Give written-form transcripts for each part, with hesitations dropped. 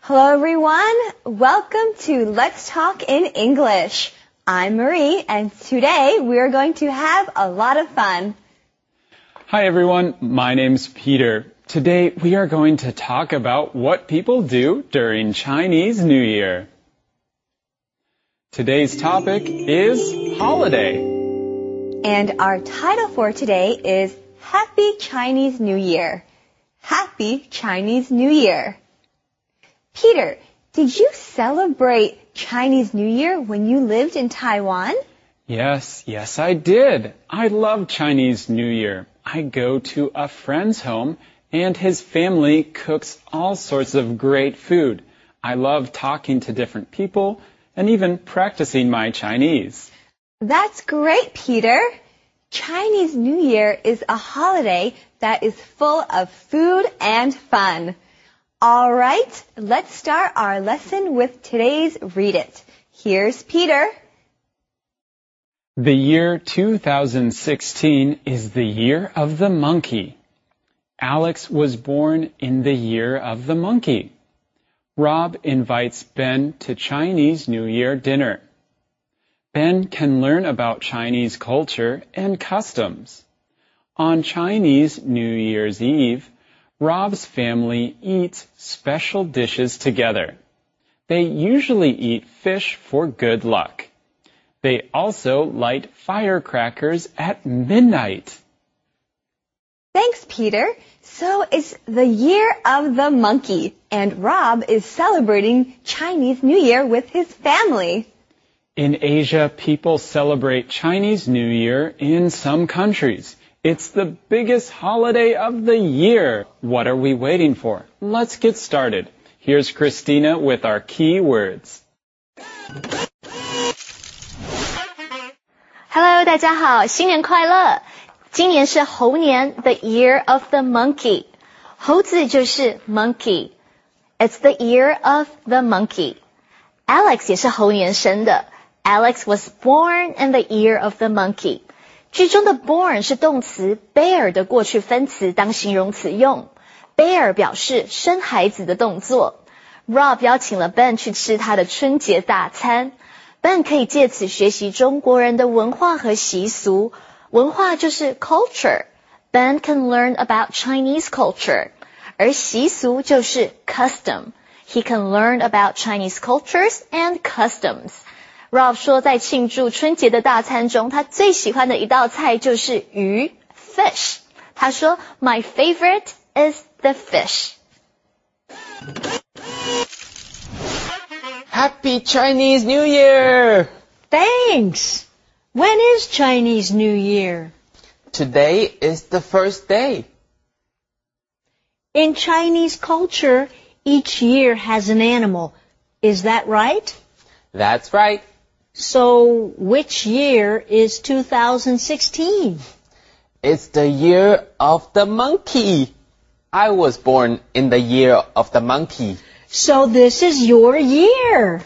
Hello everyone, welcome to Let's Talk in English. I'm Marie and today we are going to have a lot of fun. Hi everyone, my name's Peter. Today we are going to talk about what people do during Chinese New Year. Today's topic is holiday. And our title for today is Happy Chinese New Year. Happy Chinese New Year. Peter, did you celebrate Chinese New Year when you lived in Taiwan? Yes, I did. I love Chinese New Year. I go to a friend's home and his family cooks all sorts of great food. I love talking to different people and even practicing my Chinese. That's great, Peter. Chinese New Year is a holiday that is full of food and fun. All right, let's start our lesson with today's Read It. Here's Peter. The year 2016 is the year of the monkey. Alex was born in the year of the monkey. Rob invites Ben to Chinese New Year dinner. Ben can learn about Chinese culture and customs. On Chinese New Year's Eve, Rob's family eats special dishes together. They usually eat fish for good luck. They also light firecrackers at midnight. Thanks, Peter. So it's the year of the monkey, and Rob is celebrating Chinese New Year with his family. In Asia, people celebrate Chinese New Year in some countries. It's the biggest holiday of the year. What are we waiting for? Let's get started. Here's Christina with our key words. Hello, 大家好，新年快乐！今年是猴年 ，the year of the monkey。猴子就是 monkey。It's the year of the monkey. Alex 也是猴年生的。Alex was born in the year of the monkey. 句中的 born 是动词 bear 的过去分词当形容词用。bear 表示生孩子的动作。Rob 邀请了 Ben 去吃他的春节大餐。Ben 可以借此学习中国人的文化和习俗。文化就是 culture. Ben can learn about Chinese culture. 而习俗就是 custom. He can learn about Chinese cultures and customs. Rob 说在庆祝春节的大餐中，他最喜欢的一道菜就是鱼 fish. 他说 My favorite is the fish. Happy Chinese New Year! Thanks! When is Chinese New Year? Today is the first day. In Chinese culture, each year has an animal. Is that right? That's right. So, which year is 2016? It's the year of the monkey. I was born in the year of the monkey. So this is your year.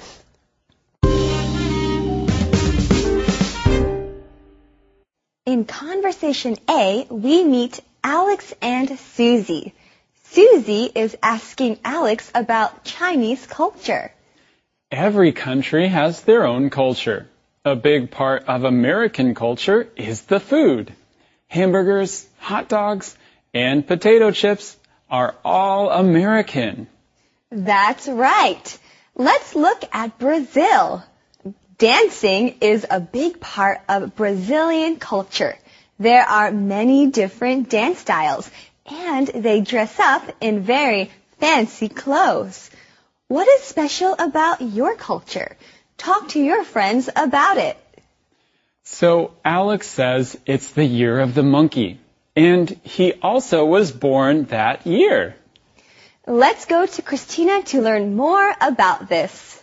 In Conversation A, we meet Alex and Susie. Susie is asking Alex about Chinese culture. Every country has their own culture. A big part of American culture is the food. Hamburgers, hot dogs, and potato chips are all American. That's right. Let's look at Brazil. Dancing is a big part of Brazilian culture. There are many different dance styles, and they dress up in very fancy clothes. What is special about your culture? Talk to your friends about it. So Alex says it's the year of the monkey, and he also was born that year. Let's go to Christina to learn more about this.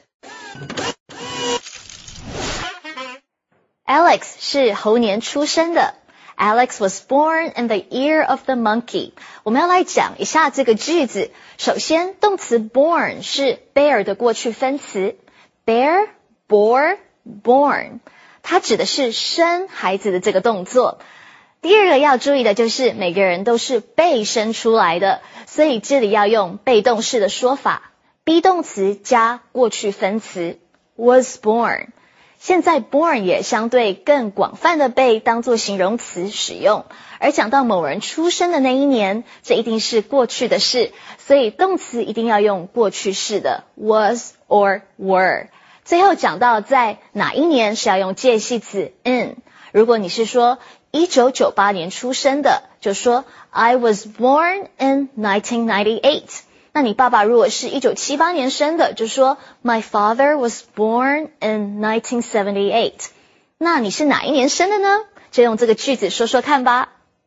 Alex 是猴年出生的。Alex was born in the year of the monkey. 我们要来讲一下这个句子。首先，动词 born 是 bear 的过去分词。bear, bore, born. 它指的是生孩子的这个动作。第二个要注意的就是每个人都是被生出来的，所以这里要用被动式的说法 be 动词加过去分词 was born。现在 born 也相对更广泛的被当作形容词使用，而讲到某人出生的那一年，这一定是过去的事，所以动词一定要用过去式的 was or were。最后讲到在哪一年是要用介系词 in。如果你是说1998年出生的，就说 I was born in 1998。那你爸爸如果是1978年生的，就说 My father was born in 1978。那你是哪一年生的呢？就用这个句子说说看吧。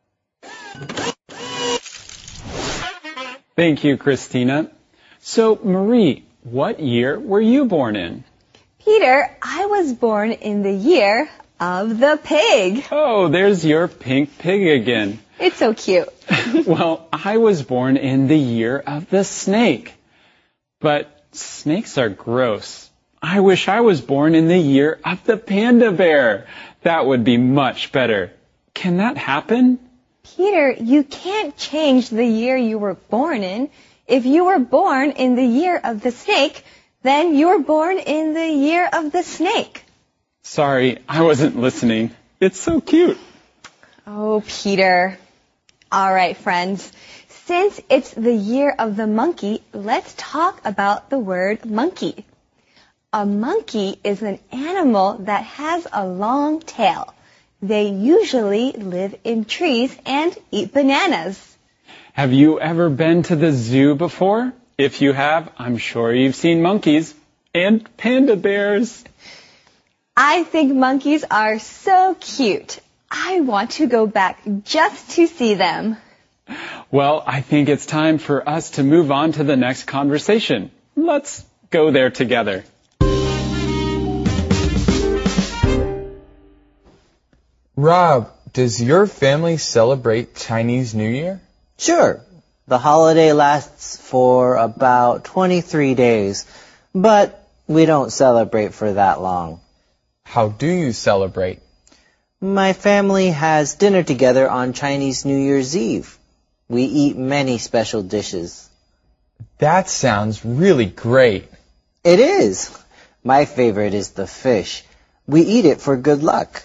Thank you, Christina. So, Marie, what year were you born in? Peter, I was born in the year of the pig. Oh, there's your pink pig again. It's so cute. Well, I was born in the year of the snake. But snakes are gross. I wish I was born in the year of the panda bear. That would be much better. Can that happen? Peter, you can't change the year you were born in. If you were born in the year of the snake, then you were born in the year of the snake. Sorry, I wasn't listening. It's so cute. Oh, Peter. All right, friends. Since it's the year of the monkey, let's talk about the word monkey. A monkey is an animal that has a long tail. They usually live in trees and eat bananas. Have you ever been to the zoo before? If you have, I'm sure you've seen monkeys and panda bears. I think monkeys are so cute. I want to go back just to see them. Well, I think it's time for us to move on to the next conversation. Let's go there together. Rob, does your family celebrate Chinese New Year? Sure. The holiday lasts for about 23 days, but we don't celebrate for that long. How do you celebrate? My family has dinner together on Chinese New Year's Eve. We eat many special dishes. That sounds really great. It is. My favorite is the fish. We eat it for good luck.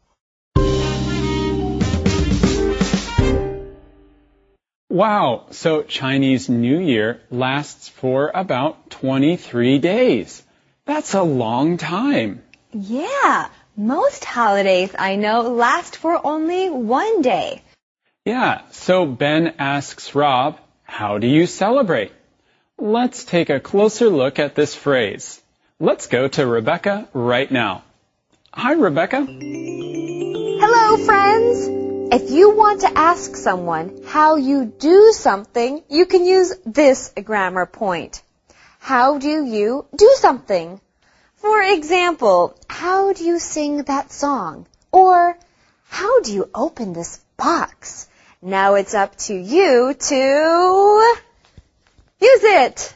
Wow, so Chinese New Year lasts for about 23 days. That's a long time. Yeah, most holidays I know last for only one day. Yeah, so Ben asks Rob, how do you celebrate? Let's take a closer look at this phrase. Let's go to Rebecca right now. Hi, Rebecca. Hello, friends. If you want to ask someone how you do something, you can use this grammar point. How do you do something? For example, how do you sing that song? Or, how do you open this box? Now it's up to you to use it.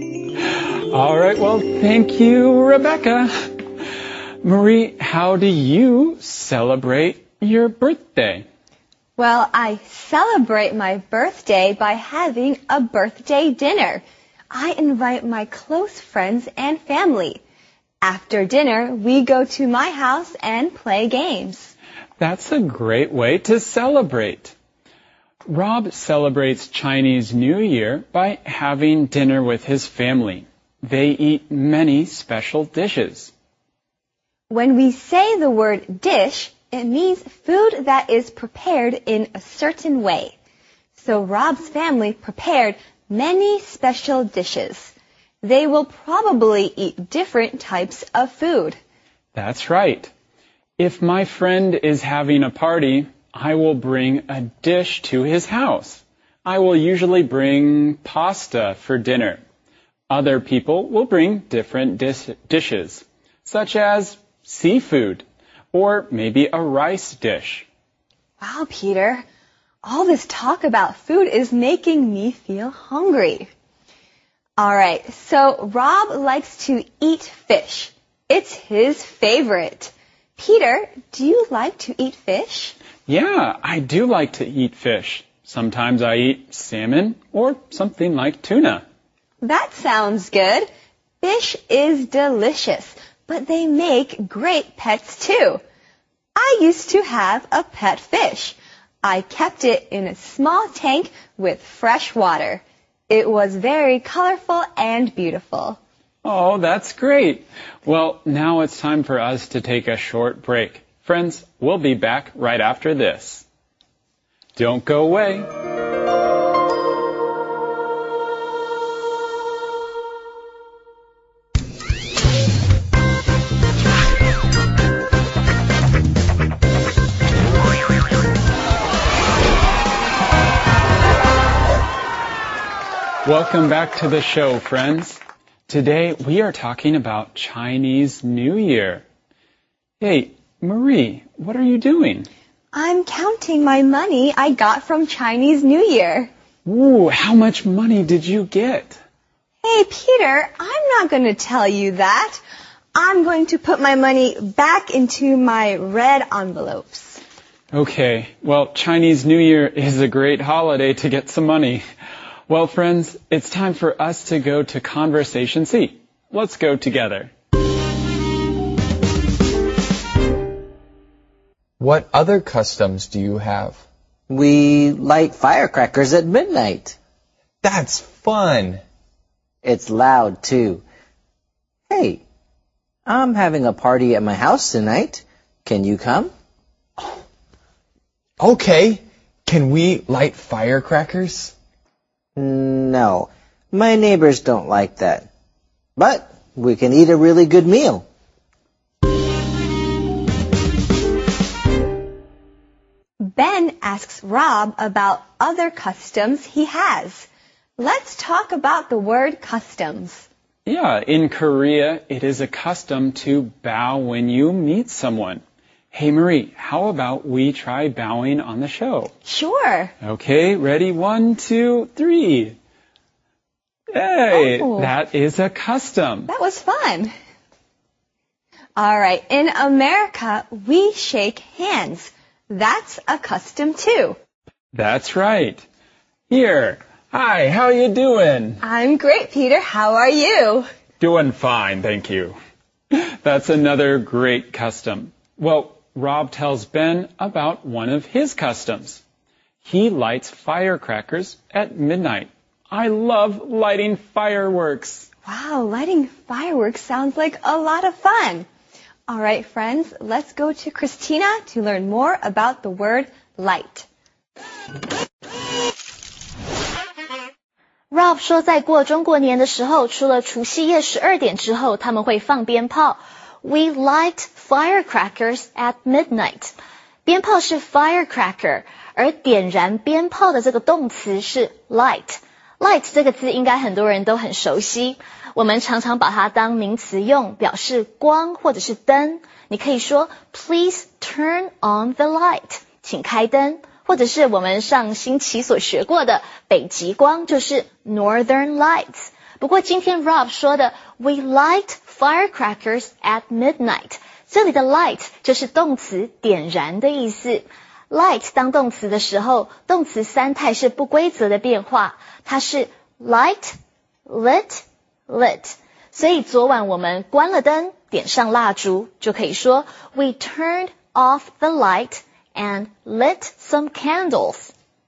All right, well, thank you, Rebecca. Marie, how do you celebrate your birthday? Well, I celebrate my birthday by having a birthday dinner. I invite my close friends and family. After dinner, we go to my house and play games. That's a great way to celebrate. Rob celebrates Chinese New Year by having dinner with his family. They eat many special dishes. When we say the word dish, it means food that is prepared in a certain way. So Rob's family prepared many special dishes. They will probably eat different types of food. That's right. If my friend is having a party, I will bring a dish to his house. I will usually bring pasta for dinner. Other people will bring different dishes, such as seafood, or maybe a rice dish. Wow, Peter. All this talk about food is making me feel hungry. All right, so Rob likes to eat fish. It's his favorite. Peter, do you like to eat fish? Yeah, I do like to eat fish. Sometimes I eat salmon or something like tuna. That sounds good. Fish is delicious, but they make great pets too. I used to have a pet fish. I kept it in a small tank with fresh water. It was very colorful and beautiful. Oh, that's great. Well, now it's time for us to take a short break. Friends, we'll be back right after this. Don't go away. Welcome back to the show, friends. Today we are talking about Chinese New Year. Hey, Marie, what are you doing? I'm counting my money I got from Chinese New Year. Ooh, how much money did you get? Hey, Peter, I'm not going to tell you that. I'm going to put my money back into my red envelopes. Okay, well, Chinese New Year is a great holiday to get some money. Well, friends, it's time for us to go to Conversation C. Let's go together. What other customs do you have? We light firecrackers at midnight. That's fun. It's loud, too. Hey, I'm having a party at my house tonight. Can you come? Okay. Can we light firecrackers? No, my neighbors don't like that. But we can eat a really good meal. Ben asks Rob about other customs he has. Let's talk about the word customs. Yeah, in Korea, it is a custom to bow when you meet someone. Hey, Marie, how about we try bowing on the show? Sure. Okay, ready? 1, 2, 3. Hey, That is a custom. That was fun. All right, in America, we shake hands. That's a custom too. That's right. Here. Hi, how you doing? I'm great, Peter. How are you? Doing fine, thank you. That's another great custom. Well, Rob tells Ben about one of his customs. He lights firecrackers at midnight. I love lighting fireworks. Wow, lighting fireworks sounds like a lot of fun. All right, friends, let's go to Christina to learn more about the word light. Rob 说，在过中国年的时候，除了除夕夜12点之后，他们会放鞭炮。We light firecrackers at midnight. 鞭炮是 firecracker， 而点燃鞭炮的这个动词是 light。light 这个字应该很多人都很熟悉，我们常常把它当名词用，表示光或者是灯。你可以说 Please turn on the light， 请开灯。或者是我们上星期所学过的北极光就是 Northern Lights。不过今天 Rob 说的 We light firecrackers at midnight， 这里的 light 就是动词点燃的意思。light 当动词的时候，动词三态是不规则的变化，它是 light, lit, lit。所以昨晚我们关了灯，点上蜡烛，就可以说 We turned off the light and lit some candles.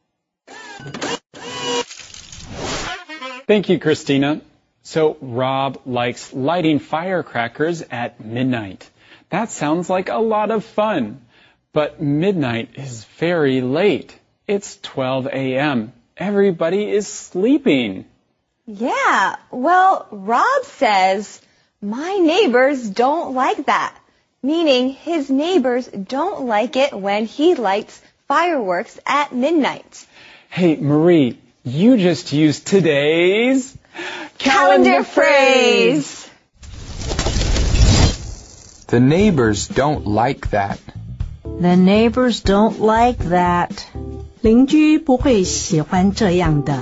Thank you, Christina. So Rob likes lighting firecrackers at midnight. That sounds like a lot of fun. But midnight is very late. It's 12 a.m. Everybody is sleeping. Yeah, well, Rob says, my neighbors don't like that. Meaning his neighbors don't like it when he lights fireworks at midnight. Hey, Marie, you just used today's calendar phrase. The neighbors don't like that. The neighbors don't like that. 邻居不会喜欢这样的。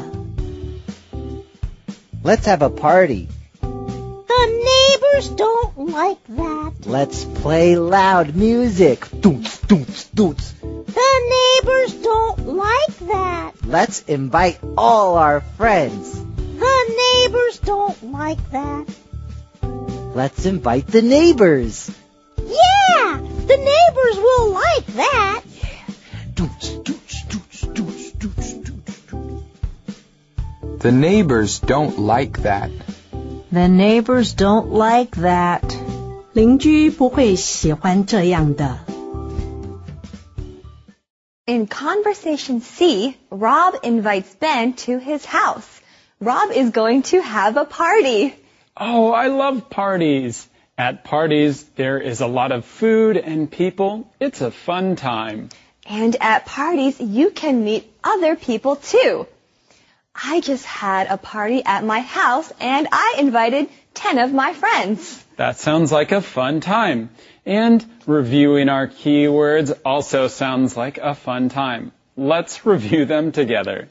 Let's have a party. The neighbors don't like that. Let's play loud music. Doots, doots, doots. The neighbors don't like that. Let's invite all our friends. The neighbors don't like that. Let's invite the neighbors. Yeah, the neighbors will like that. The neighbors don't like that. The neighbors don't like that. 邻居不会喜欢这样的。 In Conversation C, Rob invites Ben to his house. Rob is going to have a party. Oh, I love parties. At parties, there is a lot of food and people. It's a fun time. And at parties, you can meet other people too. I just had a party at my house and I invited 10 of my friends. That sounds like a fun time. And reviewing our keywords also sounds like a fun time. Let's review them together.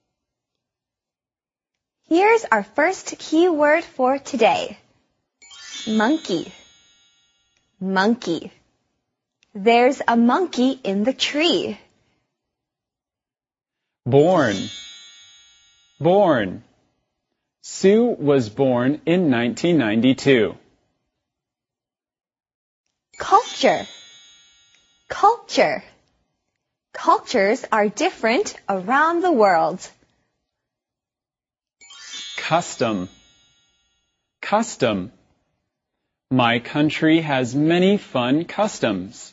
Here's our first keyword for today. Monkey. Monkey. There's a monkey in the tree. Born. Born. Sue was born in 1992. Culture. Culture. Cultures are different around the world. Custom. Custom. My country has many fun customs.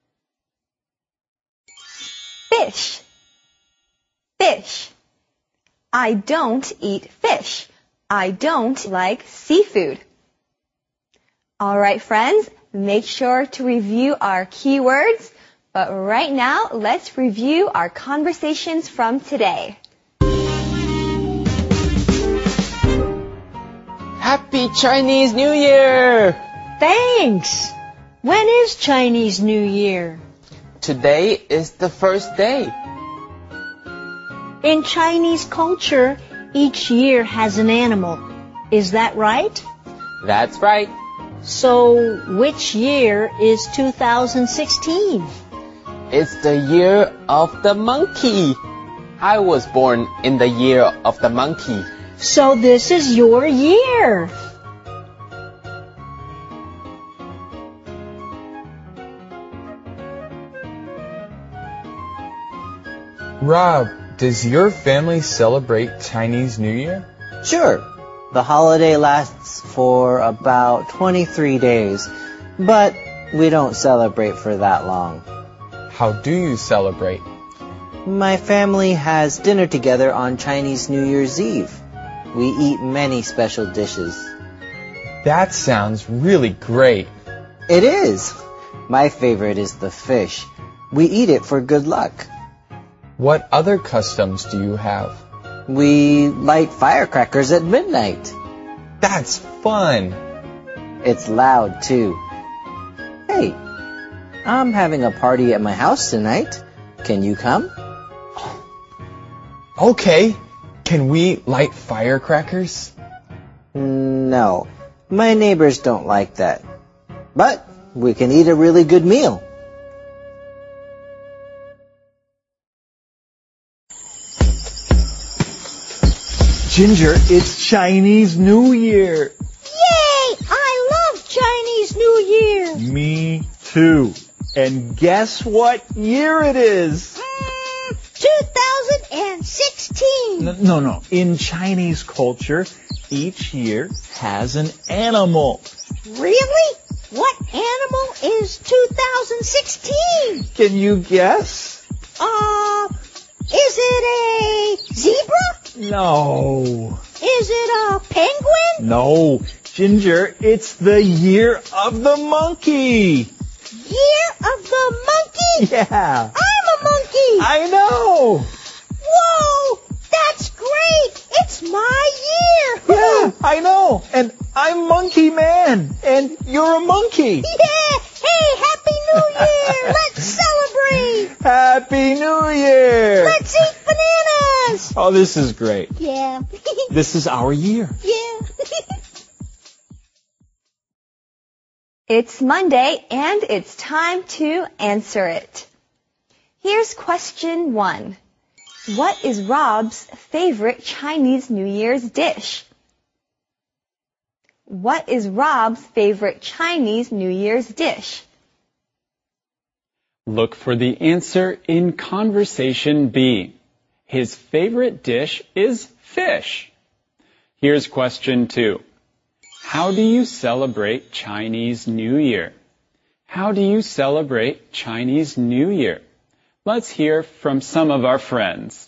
Fish. Fish. I don't eat fish. I don't like seafood. All right, friends, make sure to review our keywords. But right now, let's review our conversations from today. Happy Chinese New Year! Thanks. When is Chinese New Year? Today is the first day. In Chinese culture, each year has an animal. Is that right? That's right. So, which year is 2016? It's the year of the monkey. I was born in the year of the monkey. So this is your year. Rob, does your family celebrate Chinese New Year? Sure. The holiday lasts for about 23 days, but we don't celebrate for that long. How do you celebrate? My family has dinner together on Chinese New Year's Eve. We eat many special dishes. That sounds really great. It is. My favorite is the fish. We eat it for good luck. What other customs do you have? We light firecrackers at midnight. That's fun. It's loud too. Hey, I'm having a party at my house tonight. Can you come? Okay. Can we light firecrackers? No, my neighbors don't like that. But we can eat a really good meal. Ginger, it's Chinese New Year. Yay! I love Chinese New Year. Me too. And guess what year it is? 2016. No. In Chinese culture, each year has an animal. Really? What animal is 2016? Can you guess? Is it a zebra? No. Is it a penguin? No. Ginger, it's the year of the monkey. Year of the monkey? Yeah. I'm a monkey. I know. Whoa, that's great. It's my year. Yeah, I know. And I'm Monkey Man. And you're a monkey. Yeah. Hey, Happy New Year. Let's celebrate. Happy New Year. Let's eat bananas. Oh, this is great. Yeah. This is our year. Yeah. It's Monday and it's time to answer it. Here's question 1. What is Rob's favorite Chinese New Year's dish? What is Rob's favorite Chinese New Year's dish? Look for the answer in conversation B. His favorite dish is fish. Here's question 2. How do you celebrate Chinese New Year? How do you celebrate Chinese New Year? Let's hear from some of our friends.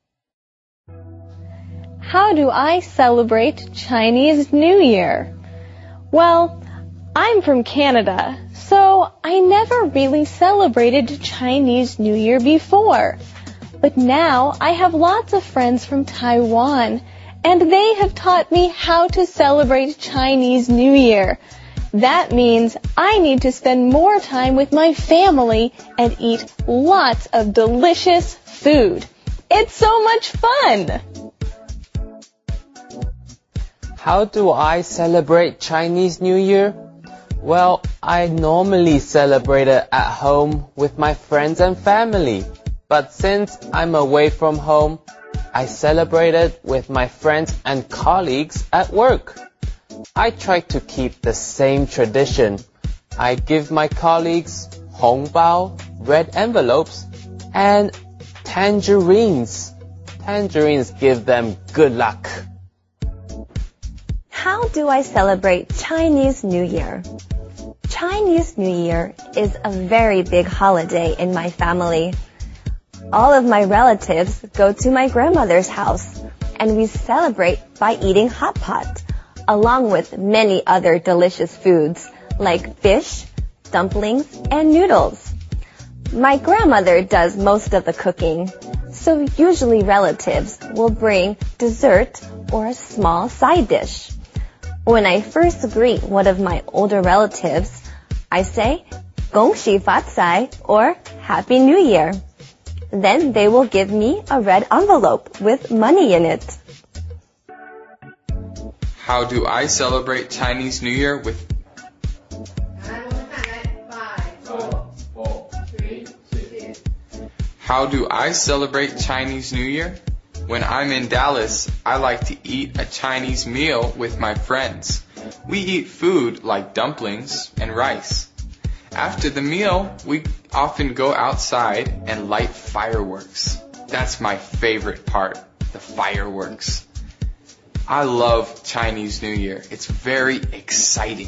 How do I celebrate Chinese New Year? Well, I'm from Canada, so I never really celebrated Chinese New Year before. But now I have lots of friends from Taiwan, and they have taught me how to celebrate Chinese New Year. That means I need to spend more time with my family and eat lots of delicious food. It's so much fun! How do I celebrate Chinese New Year? Well, I normally celebrate it at home with my friends and family. But since I'm away from home, I celebrate it with my friends and colleagues at work. I try to keep the same tradition. I give my colleagues hongbao, red envelopes, and tangerines. Tangerines give them good luck. How do I celebrate Chinese New Year? Chinese New Year is a very big holiday in my family. All of my relatives go to my grandmother's house, and we celebrate by eating hot pot, along with many other delicious foods like fish, dumplings, and noodles. My grandmother does most of the cooking, so usually relatives will bring dessert or a small side dish. When I first greet one of my older relatives, I say, 恭喜发财 or Happy New Year. Then they will give me a red envelope with money in it. How do I celebrate Chinese New Year with... How do I celebrate Chinese New Year? When I'm in Dallas, I like to eat a Chinese meal with my friends. We eat food like dumplings and rice. After the meal, we often go outside and light fireworks. That's my favorite part, the fireworks. I love Chinese New Year. It's very exciting.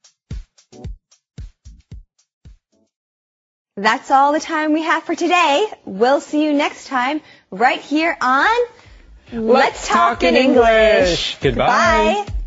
That's all the time we have for today. We'll see you next time right here on Let's Talk in English. Goodbye. Goodbye.